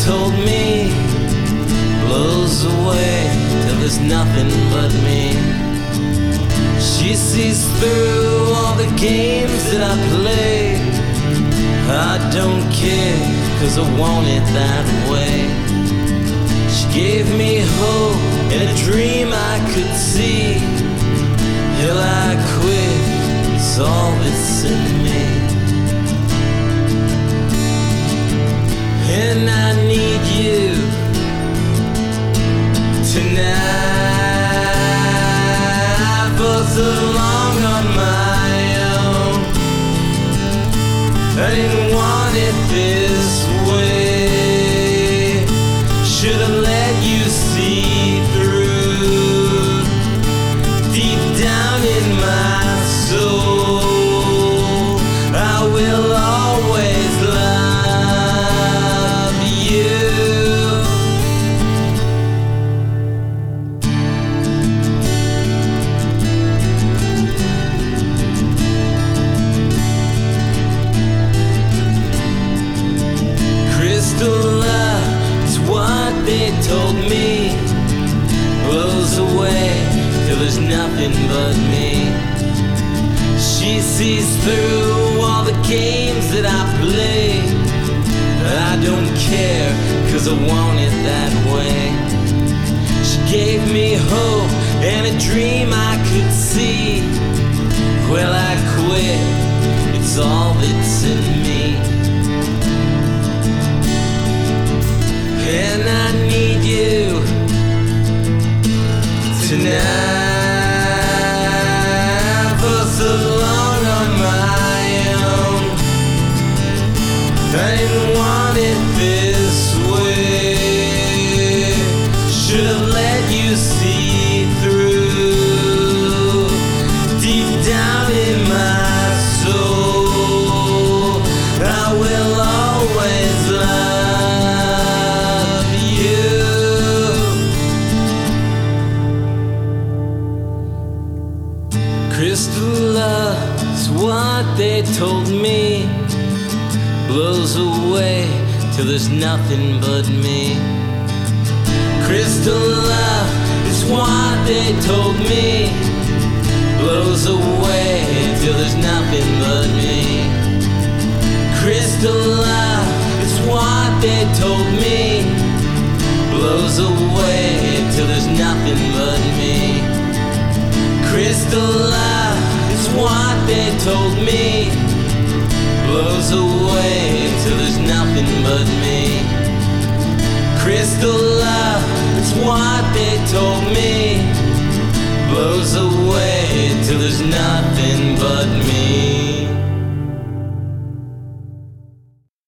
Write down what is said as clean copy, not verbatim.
told me blows away till there's nothing but me. She sees through all the games that I play. I don't care, 'cause I want it that way. She gave me hope and a dream I could see. Till I quit, it's all that's in me. And I need you tonight, for so long on my own. I didn't want it this way. Should have let you see through deep down in my soul. I will always love you. Crystal love is what they told me, blows away till there's nothing but me. She sees through all the games that I play. I don't care, 'cause I want it that way. She gave me hope and a dream I could see. Well, I quit, it's all that's in me. And I need you tonight, for so long on my own. I didn't want it this way. Should have let you see through deep down in my soul. I will always love you. Crystal love's what they told me, blows away till there's nothing but me. Crystal love is what they told me, blows away till there's nothing but me. Crystal love is what they told me, blows away till there's nothing but me. Crystal love is what they told me, blows away till there's nothing but me. Crystal love is what they told me, blows away till there's nothing but me.